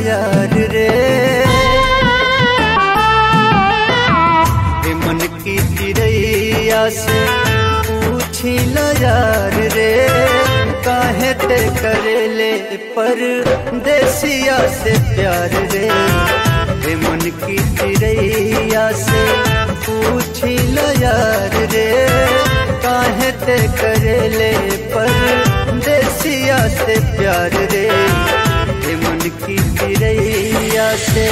यार रे, मन की चिड़ैया से पूछी ला यार रे, काहे ते करेले परदेसिया से प्यार रे, मन की चिड़ैया से पूछी ला यार रे, काहे ते करेले परदेसिया से प्यार रे, मन की चिड़ैया से।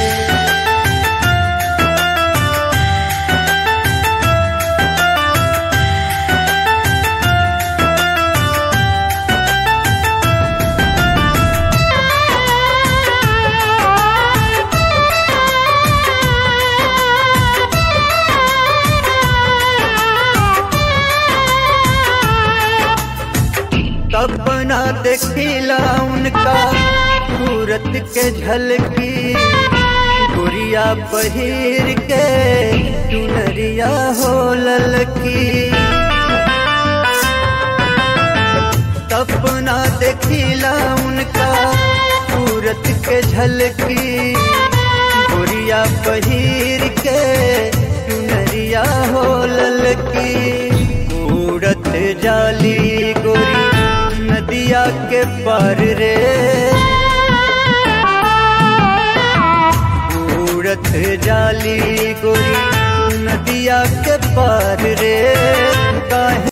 सपना देखिला उनका सूरत के झलकी, गुड़िया पहिर के चुनरिया हो ललकी। सपना देखिला उनका सूरत के झलकी, गुड़िया पहिर के चुनरिया हो ललकी। उड़त जाली गोरी नदिया के पार रे, उड़त जाली गोरी नदिया के पार रे, काहे